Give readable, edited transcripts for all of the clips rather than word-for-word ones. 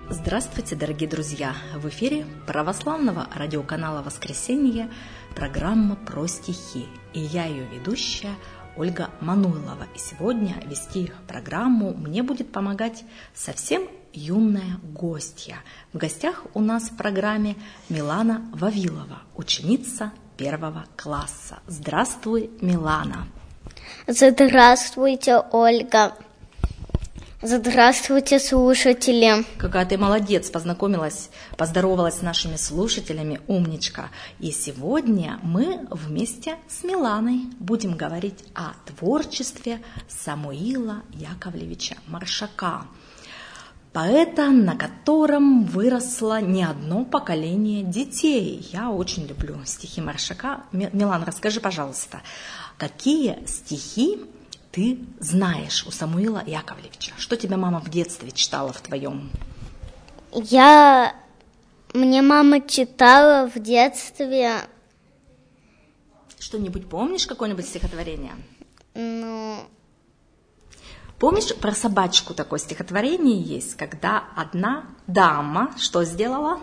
Здравствуйте, дорогие друзья! В эфире православного радиоканала «Воскресенье» программа про стихи. И я ее ведущая Ольга Мануйлова. И сегодня вести программу мне будет помогать совсем юная гостья. В гостях у нас в программе Милана Вавилова, ученица 1 класса. Здравствуй, Милана! Здравствуйте, Ольга! Здравствуйте, слушатели! Какая ты молодец, поздоровалась с нашими слушателями, умничка. И сегодня мы вместе с Миланой будем говорить о творчестве Самуила Яковлевича Маршака, поэта, на котором выросло не одно поколение детей. Я очень люблю стихи Маршака. Милана, расскажи, пожалуйста, какие стихи ты знаешь у Самуила Яковлевича? Что тебе мама в детстве читала в твоем? Мне мама читала в детстве. Что-нибудь помнишь, какое-нибудь стихотворение? Помнишь, про собачку такое стихотворение есть, когда одна дама что сделала?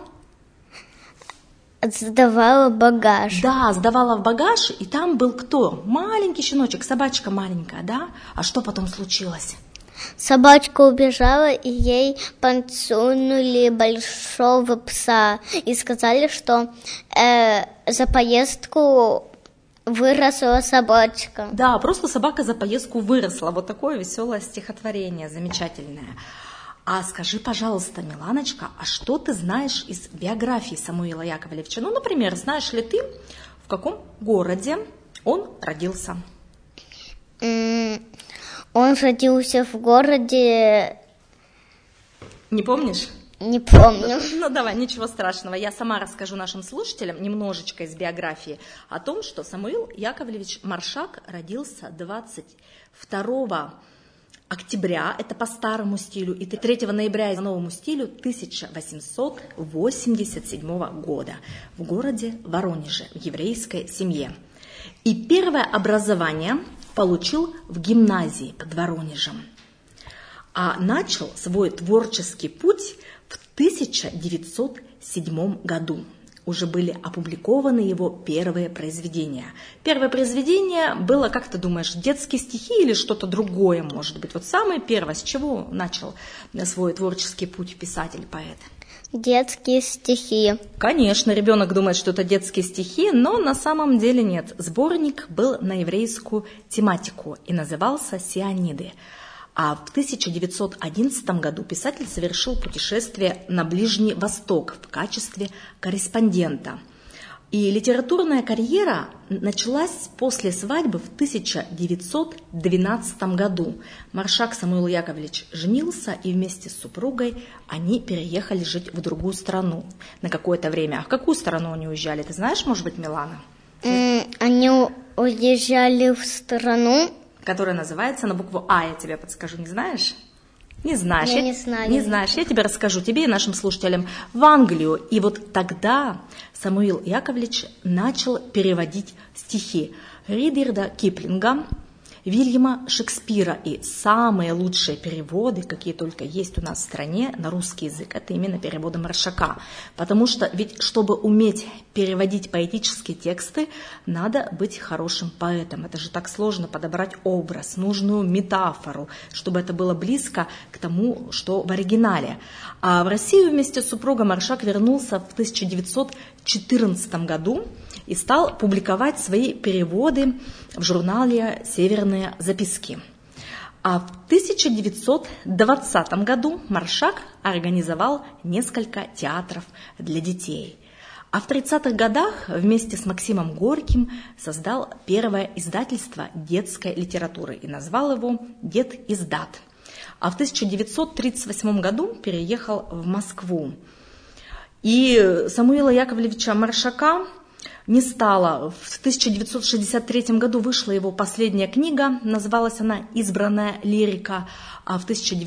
Сдавала багаж. Да, сдавала в багаж, и там был кто? Маленький щеночек, собачка маленькая, да? А что потом случилось? Собачка убежала, и ей подсунули большого пса. И сказали, что за поездку выросла собачка. Да, просто собака за поездку выросла. Вот такое веселое стихотворение, замечательное. А скажи, пожалуйста, Миланочка, а что ты знаешь из биографии Самуила Яковлевича? Ну, например, знаешь ли ты, в каком городе он родился? Он родился в городе... Не помнишь? Не помню. Ну, давай, ничего страшного. Я сама расскажу нашим слушателям немножечко из биографии о том, что Самуил Яковлевич Маршак родился 22 октября, это по старому стилю, и 3 ноября по новому стилю 1887 года в городе Воронеже, в еврейской семье. И первое образование получил в гимназии под Воронежем, а начал свой творческий путь в 1907 году. Уже были опубликованы его первые произведения. Первое произведение было, как ты думаешь, детские стихи или что-то другое, может быть? Вот самое первое, с чего начал свой творческий путь писатель-поэт? Детские стихи. Конечно, ребенок думает, что это детские стихи, но на самом деле нет. Сборник был на еврейскую тематику и назывался «Сиониды». А в 1911 году писатель совершил путешествие на Ближний Восток в качестве корреспондента. И литературная карьера началась после свадьбы в 1912 году. Маршак Самуил Яковлевич женился, и вместе с супругой они переехали жить в другую страну на какое-то время. А в какую страну они уезжали? Ты знаешь, может быть, Милана? Они уезжали в страну, которая называется на букву А, я тебе подскажу, не знаешь? Не знаешь. Я не знаю. Не знаешь, я тебе расскажу, тебе и нашим слушателям, в Англию. И вот тогда Самуил Яковлевич начал переводить стихи Ридерда Киплинга, Вильяма Шекспира. И самые лучшие переводы, какие только есть у нас в стране на русский язык, это именно переводы Маршака. Потому что ведь, чтобы уметь переводить поэтические тексты, надо быть хорошим поэтом. Это же так сложно подобрать образ, нужную метафору, чтобы это было близко к тому, что в оригинале. А в Россию вместе с супругом Маршак вернулся в 1914 году и стал публиковать свои переводы в журнале «Северные записки». А в 1920 году Маршак организовал несколько театров для детей. А в 30-х годах вместе с Максимом Горьким создал первое издательство детской литературы и назвал его «Дед-издат». А в 1938 году переехал в Москву. И Самуила Яковлевича Маршака не стало. В 1963 году вышла его последняя книга, называлась она «Избранная лирика», а в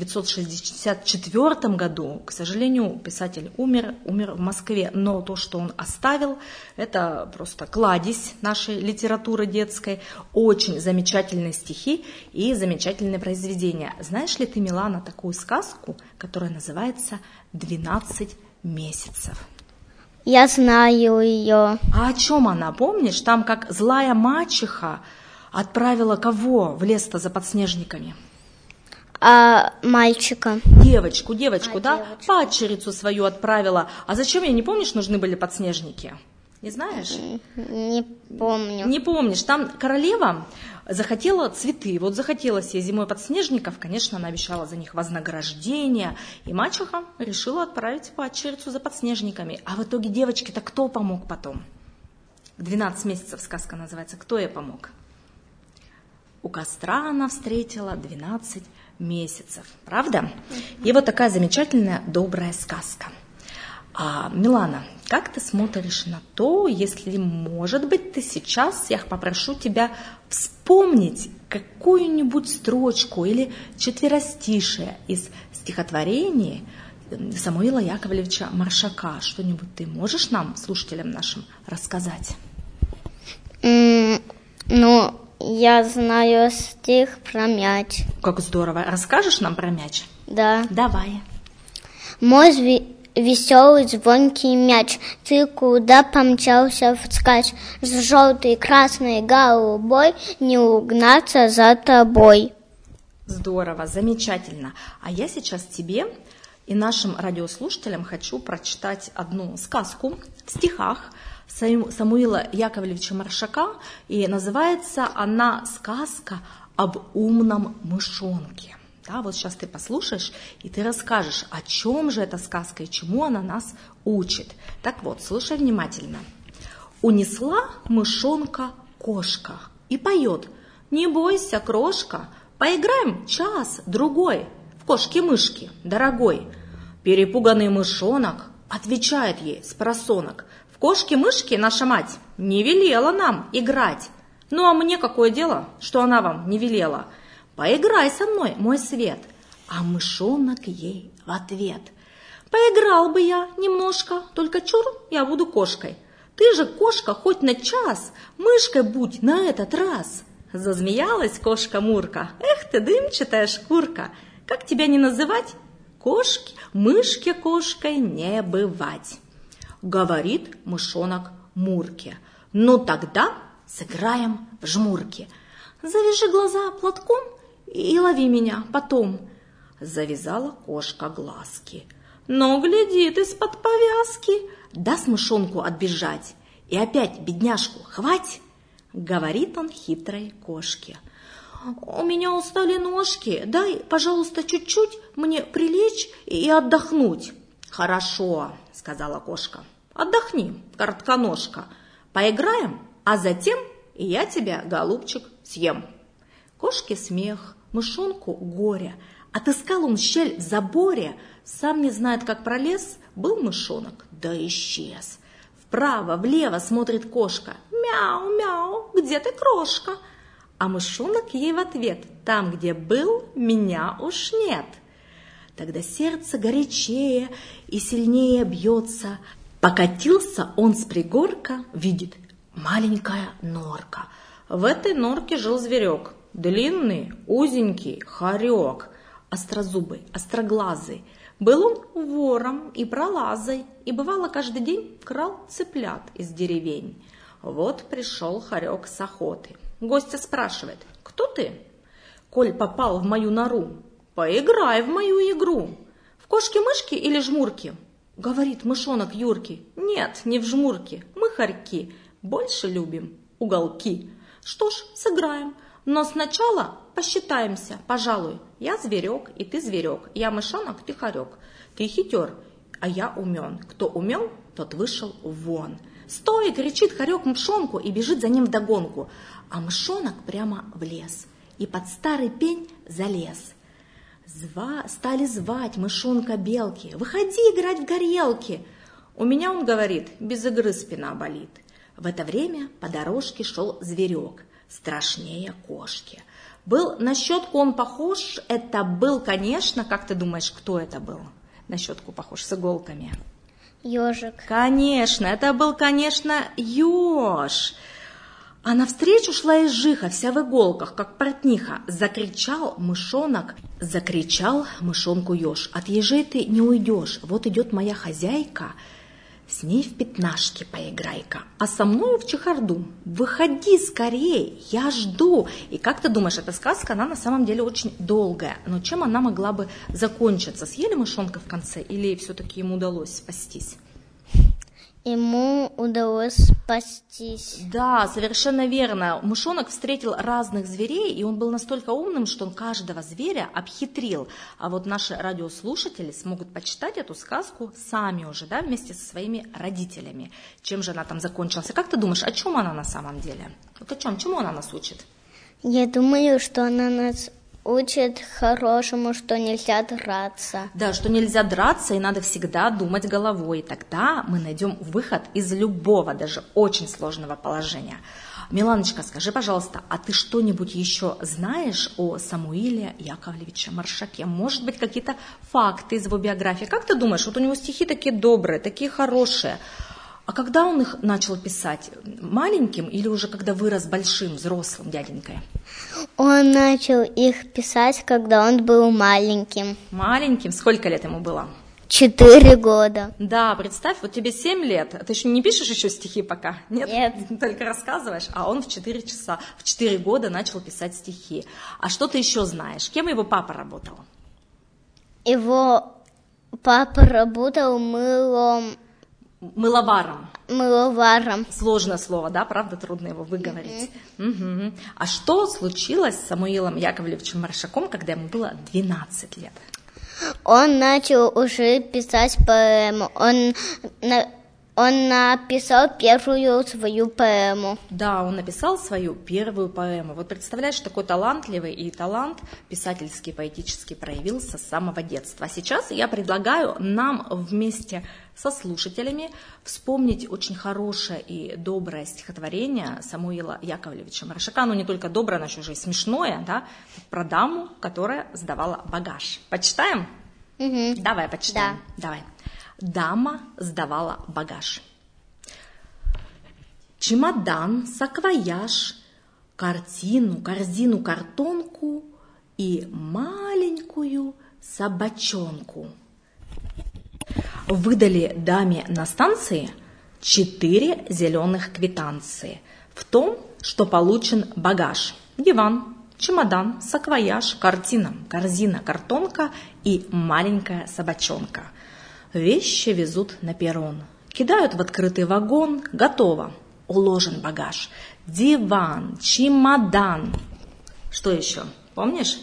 1964 году, к сожалению, писатель умер в Москве, но то, что он оставил, это просто кладезь нашей литературы детской, очень замечательные стихи и замечательные произведения. Знаешь ли ты, Милана, такую сказку, которая называется «12 месяцев»? Я знаю ее. А о чем она, помнишь? Там как злая мачеха отправила кого в лес-то за подснежниками? Мальчика. Девочку, да? Девочку. Падчерицу свою отправила. А зачем ей, не помнишь, нужны были подснежники? Не знаешь? Не помню. Не помнишь. Там королева захотела цветы. Вот захотелось ей зимой подснежников. Конечно, она обещала за них вознаграждение. И мачеха решила отправить падчерицу за подснежниками. А в итоге девочке-то кто помог потом? 12 месяцев сказка называется. Кто ей помог? У костра она встретила 12 месяцев. Правда? И вот такая замечательная, добрая сказка. Милана, как ты смотришь на то, если, может быть, ты сейчас, я попрошу тебя вспомнить какую-нибудь строчку или четверостишее из стихотворения Самуила Яковлевича Маршака. Что-нибудь ты можешь нам, слушателям нашим, рассказать? Я знаю стих про мяч. Как здорово. Расскажешь нам про мяч? Да. Давай. Мой веселый звонкий мяч, ты куда помчался вскачь? С желтой, красной, голубой не угнаться за тобой. Здорово, замечательно. А я сейчас тебе и нашим радиослушателям хочу прочитать одну сказку в стихах Самуила Яковлевича Маршака, и называется она «Сказка об умном мышонке». Да, вот сейчас ты послушаешь, и ты расскажешь, о чем же эта сказка и чему она нас учит. Так вот, слушай внимательно. «Унесла мышонка кошка и поет: не бойся, крошка, поиграем час-другой в кошки-мышки, дорогой». Перепуганный мышонок отвечает ей спросонок: в кошки-мышки наша мать не велела нам играть. Ну а мне какое дело, что она вам не велела? Поиграй со мной, мой свет. А мышонок ей в ответ: поиграл бы я немножко, только чур, я буду кошкой. Ты же кошка хоть на час, мышкой будь на этот раз. Засмеялась кошка Мурка: эх ты, дымчатая шкурка, как тебя не называть? Кошки, мышке кошкой не бывать. Говорит мышонок Мурке: ну тогда сыграем в жмурки. Завяжи глаза платком и лови меня потом. Завязала кошка глазки, но глядит из-под повязки. Даст мышонку отбежать, и опять бедняжку хвать. Говорит он хитрой кошке: у меня устали ножки, дай, пожалуйста, чуть-чуть мне прилечь и отдохнуть. Хорошо, сказала кошка, отдохни, коротконожка. Поиграем, а затем и я тебя, голубчик, съем. Кошке смех, мышонку горе. Отыскал он щель в заборе, сам не знает, как пролез, был мышонок, да исчез. Вправо, влево смотрит кошка: мяу-мяу, где ты, крошка? А мышонок ей в ответ: там, где был, меня уж нет. Тогда сердце горячее и сильнее бьется. Покатился он с пригорка, видит: маленькая норка. В этой норке жил зверек, длинный, узенький хорек, острозубый, остроглазый. Был он вором и пролазой, и бывало каждый день крал цыплят из деревень. Вот пришел хорек с охоты. Гостя спрашивает: кто ты? Коль попал в мою нору, поиграй в мою игру. В кошки-мышки или жмурки? Говорит мышонок юркий: нет, не в жмурки, мы хорьки больше любим уголки. Что ж, сыграем, но сначала посчитаемся, пожалуй. Я зверек, и ты зверек, я мышонок, ты хорек. Ты хитер, а я умен. Кто умен, тот вышел вон. «Стой!» — кричит хорек мышонку и бежит за ним вдогонку. А мышонок прямо в лес и под старый пень залез. Стали звать мышонка белки: выходи играть в горелки. У меня, он говорит, без игры спина болит. В это время по дорожке шел зверек, страшнее кошки. Был на щетку он похож, это был, конечно, как ты думаешь, кто это был? На щетку похож, с иголками. Ежик. Конечно, это был, конечно, еж. А навстречу шла ежиха, вся в иголках, как портниха. Закричал мышонку еж: от ежей ты не уйдешь, вот идет моя хозяйка, с ней в пятнашки поиграй-ка, а со мною в чехарду. Выходи скорей, я жду. И как ты думаешь, эта сказка, она на самом деле очень долгая, но чем она могла бы закончиться? Съели мышонка в конце или все-таки ему удалось спастись? Ему удалось спастись. Да, совершенно верно. Мышонок встретил разных зверей, и он был настолько умным, что он каждого зверя обхитрил. А вот наши радиослушатели смогут почитать эту сказку сами уже, да, вместе со своими родителями. Чем же она там закончилась? Как ты думаешь, о чем она на самом деле? Вот о чем? Чему она нас учит? Я думаю, что она нас учит хорошему, что нельзя драться. Да, что нельзя драться, и надо всегда думать головой. Тогда мы найдем выход из любого, даже очень сложного положения. Миланочка, скажи, пожалуйста, а ты что-нибудь еще знаешь о Самуиле Яковлевиче Маршаке? Может быть, какие-то факты из его биографии? Как ты думаешь, вот у него стихи такие добрые, такие хорошие. А когда он их начал писать? Маленьким или уже когда вырос большим, взрослым дяденькой? Он начал их писать, когда он был маленьким. Маленьким? Сколько лет ему было? 4 года. Да, представь, вот тебе 7 лет, ты еще не пишешь еще стихи пока? Нет. Только рассказываешь, а он в 4 года начал писать стихи. А что ты еще знаешь? Кем его папа работал? Его папа работал мыловаром. Сложное слово, да, правда, трудно его выговорить. Угу. А что случилось с Самуилом Яковлевичем Маршаком, когда ему было 12 лет? Он начал уже писать поэму. Он написал первую свою поэму. Да, он написал свою первую поэму. Вот представляешь, такой талантливый, и талант писательский, поэтический проявился с самого детства. А сейчас я предлагаю нам вместе со слушателями вспомнить очень хорошее и доброе стихотворение Самуила Яковлевича Маршака. Ну, не только доброе, оно еще уже и смешное, да, про даму, которая сдавала багаж. Почитаем? Угу. Давай, почитаем. Да. Давай. Дама сдавала багаж. Чемодан, саквояж, корзину, картонку и маленькую собачонку. Выдали даме на станции 4 зеленых квитанции в том, что получен багаж: диван, чемодан, саквояж, корзина, картонка и маленькая собачонка. Вещи везут на перрон, кидают в открытый вагон, готово, уложен багаж. Диван, чемодан. Что еще? Помнишь?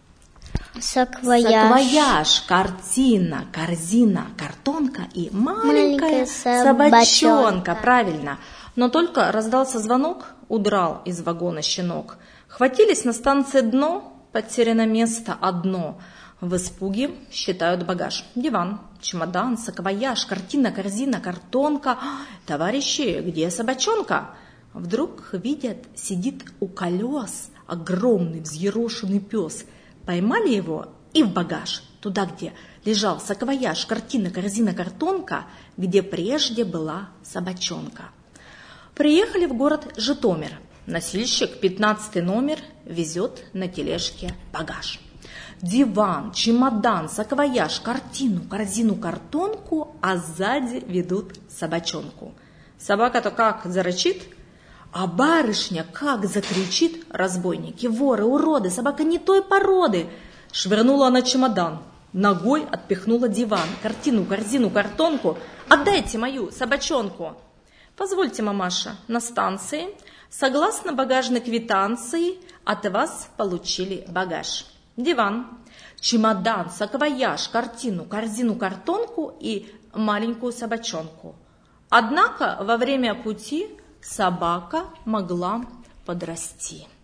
Саквояж, корзина, картонка и маленькая собачонка. Правильно. Но только раздался звонок, удрал из вагона щенок. Хватились на станции дно, потеряно место одно. В испуге считают багаж: диван, чемодан, саквояж, корзина, картонка. Товарищи, где собачонка? Вдруг видят, сидит у колес огромный взъерошенный пес. Поймали его и в багаж, туда, где лежал саквояж, корзина, картонка, где прежде была собачонка. Приехали в город Житомир. Носильщик, 15 номер, везет на тележке багаж. Диван, чемодан, саквояж, корзину, картонку, а сзади ведут собачонку. Собака-то как зарычит, а барышня как закричит: разбойники, воры, уроды, собака не той породы. Швырнула она чемодан, ногой отпихнула диван, корзину, картонку. Отдайте мою собачонку. Позвольте, мамаша, на станции, согласно багажной квитанции, от вас получили багаж: диван, чемодан, саквояж, корзину, картонку и маленькую собачонку. Однако во время пути собака могла подрасти.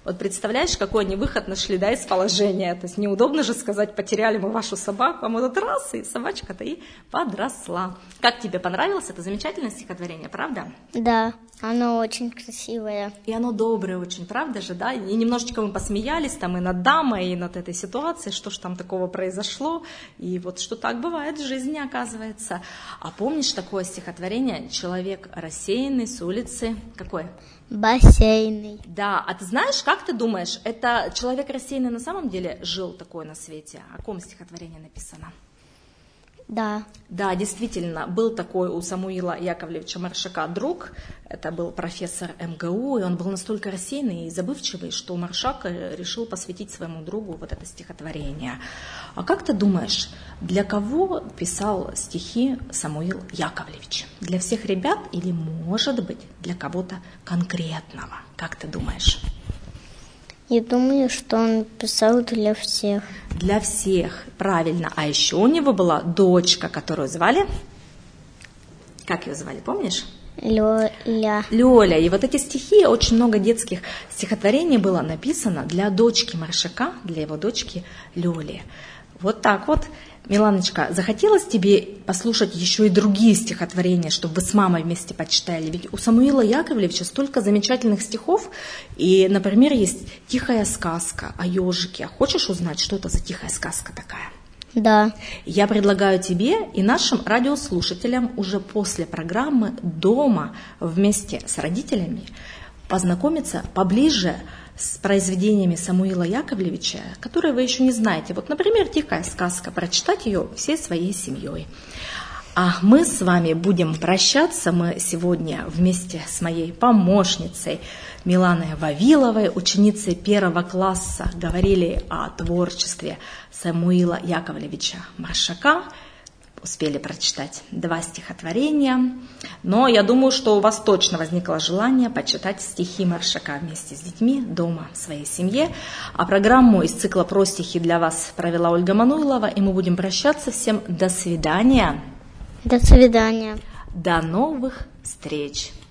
Вот представляешь, какой они выход нашли, да, из положения. То есть неудобно же сказать, потеряли мы вашу собаку, а мы тут раз, и собачка-то и подросла. Как тебе понравилось? Это замечательное стихотворение, правда? Да, оно очень красивое. И оно доброе очень, правда же, да? И немножечко мы посмеялись там и над дамой, и над этой ситуацией, что ж там такого произошло. И вот что так бывает в жизни, оказывается. А помнишь такое стихотворение «Человек рассеянный с улицы»? Какое? Бассейный. Да, а ты знаешь, как ты думаешь, это человек рассеянный на самом деле жил такой на свете? О ком стихотворение написано? Да. Да, действительно, был такой у Самуила Яковлевича Маршака друг, это был профессор МГУ, и он был настолько рассеянный и забывчивый, что Маршак решил посвятить своему другу вот это стихотворение. А как ты думаешь, для кого писал стихи Самуил Яковлевич? Для всех ребят или, может быть, для кого-то конкретного? Как ты думаешь? Я думаю, что он писал для всех. Для всех, правильно. А еще у него была дочка, которую звали... Как ее звали, помнишь? Лёля. Лёля. И вот эти стихи, очень много детских стихотворений было написано для дочки Маршака, для его дочки Лёли. Вот так вот. Миланочка, захотелось тебе послушать еще и другие стихотворения, чтобы вы с мамой вместе почитали? Ведь у Самуила Яковлевича столько замечательных стихов. И, например, есть «Тихая сказка» о ежике. Хочешь узнать, что это за тихая сказка такая? Да. Я предлагаю тебе и нашим радиослушателям уже после программы дома вместе с родителями познакомиться поближе с произведениями Самуила Яковлевича, которые вы еще не знаете. Вот, например, «Тихая сказка», прочитать ее всей своей семьей. А мы с вами будем прощаться. Мы сегодня вместе с моей помощницей Миланой Вавиловой, ученицей 1 класса, говорили о творчестве Самуила Яковлевича Маршака. Успели прочитать 2 стихотворения, но я думаю, что у вас точно возникло желание почитать стихи Маршака вместе с детьми дома в своей семье. А программу из цикла «Про стихи» для вас провела Ольга Мануйлова, и мы будем прощаться. Всем до свидания. До свидания. До новых встреч.